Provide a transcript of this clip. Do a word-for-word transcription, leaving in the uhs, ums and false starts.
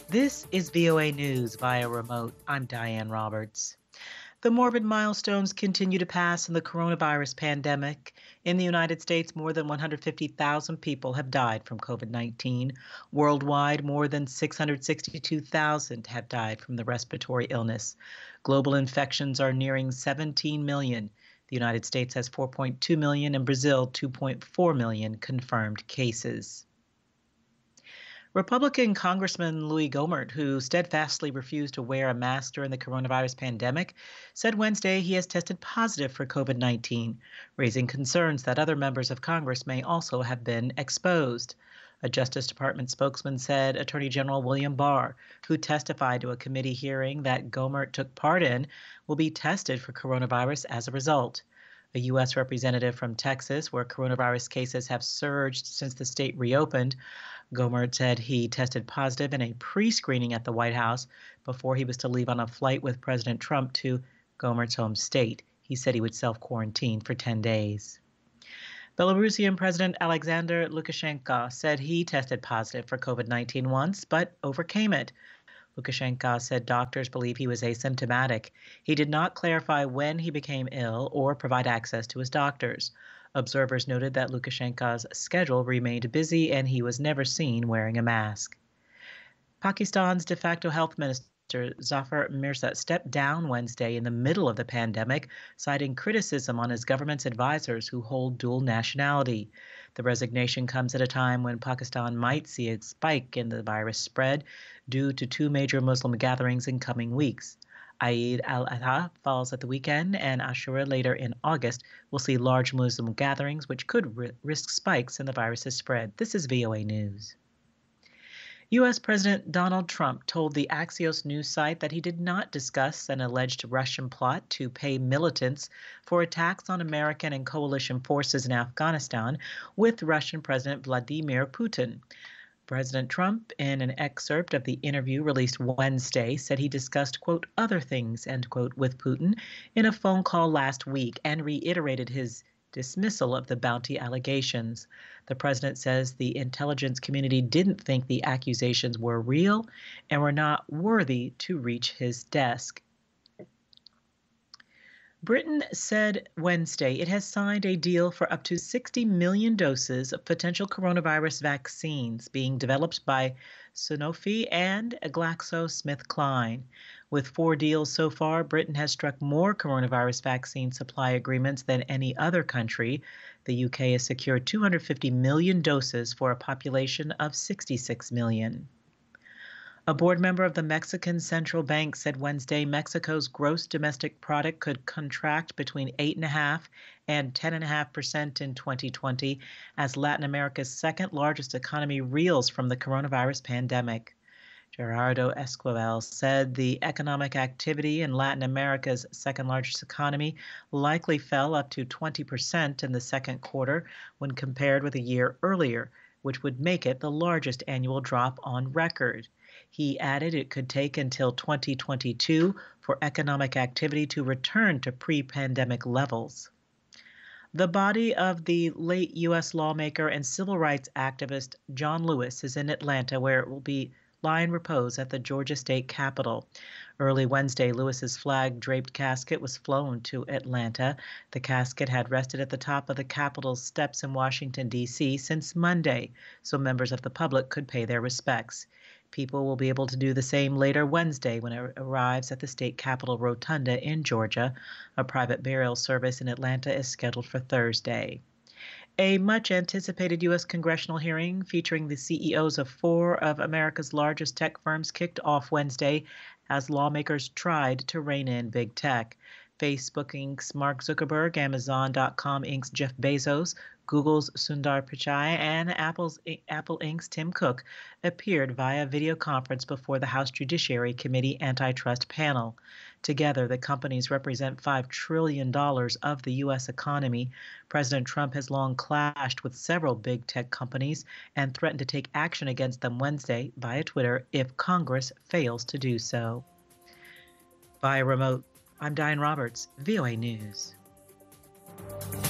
This is V O A News via remote. I'm Diane Roberts. The morbid milestones continue to pass in the coronavirus pandemic. In the United States, more than one hundred fifty thousand people have died from COVID nineteen. Worldwide, more than six hundred sixty-two thousand have died from the respiratory illness. Global infections are nearing seventeen million. The United States has four point two million and Brazil two point four million confirmed cases. Republican Congressman Louis Gohmert, who steadfastly refused to wear a mask during the coronavirus pandemic, said Wednesday he has tested positive for COVID nineteen, raising concerns that other members of Congress may also have been exposed. A Justice Department spokesman said Attorney General William Barr, who testified to a committee hearing that Gohmert took part in, will be tested for coronavirus as a result. A U S representative from Texas, where coronavirus cases have surged since the state reopened, Gohmert said he tested positive in a pre-screening at the White House before he was to leave on a flight with President Trump to Gohmert's home state. He said he would self-quarantine for ten days. Belarusian President Alexander Lukashenko said he tested positive for COVID nineteen once, but overcame it. Lukashenko said doctors believe he was asymptomatic. He did not clarify when he became ill or provide access to his doctors. Observers noted that Lukashenko's schedule remained busy and he was never seen wearing a mask. Pakistan's de facto health minister Zafar Mirza stepped down Wednesday in the middle of the pandemic, citing criticism on his government's advisors who hold dual nationality. The resignation comes at a time when Pakistan might see a spike in the virus spread due to two major Muslim gatherings in coming weeks. Eid al-Adha falls at the weekend, and Ashura later in August will see large Muslim gatherings, which could ri- risk spikes in the virus's spread. This is V O A News. U S President Donald Trump told the Axios news site that he did not discuss an alleged Russian plot to pay militants for attacks on American and coalition forces in Afghanistan with Russian President Vladimir Putin. President Trump, in an excerpt of the interview released Wednesday, said he discussed, quote, other things, end quote, with Putin in a phone call last week and reiterated his dismissal of the bounty allegations. The president says the intelligence community didn't think the accusations were real and were not worthy to reach his desk. Britain said Wednesday it has signed a deal for up to sixty million doses of potential coronavirus vaccines being developed by Sanofi and GlaxoSmithKline. With four deals so far, Britain has struck more coronavirus vaccine supply agreements than any other country. The U K has secured two hundred fifty million doses for a population of sixty-six million. A board member of the Mexican Central Bank said Wednesday Mexico's gross domestic product could contract between eight point five and ten point five percent in twenty twenty as Latin America's second largest economy reels from the coronavirus pandemic. Gerardo Esquivel said the economic activity in Latin America's second largest economy likely fell up to twenty percent in the second quarter when compared with a year earlier, which would make it the largest annual drop on record. He added it could take until twenty twenty-two for economic activity to return to pre-pandemic levels. The body of the late U S lawmaker and civil rights activist John Lewis is in Atlanta, where it will be lie in repose at the Georgia State Capitol. Early Wednesday, Lewis's flag-draped casket was flown to Atlanta. The casket had rested at the top of the Capitol's steps in Washington, D C since Monday, so members of the public could pay their respects. People will be able to do the same later Wednesday when it arrives at the state capitol rotunda in Georgia. A private burial service in Atlanta is scheduled for Thursday. A much-anticipated U S congressional hearing featuring the C E Os of four of America's largest tech firms kicked off Wednesday as lawmakers tried to rein in big tech. Facebook Incorporated's Mark Zuckerberg, Amazon dot com Incorporated's Jeff Bezos, Google's Sundar Pichai, and Apple's, Apple Incorporated's Tim Cook appeared via video conference before the House Judiciary Committee Antitrust Panel. Together, the companies represent five trillion dollars of the U S economy. President Trump has long clashed with several big tech companies and threatened to take action against them Wednesday via Twitter if Congress fails to do so. Via remote, I'm Diane Roberts, V O A News.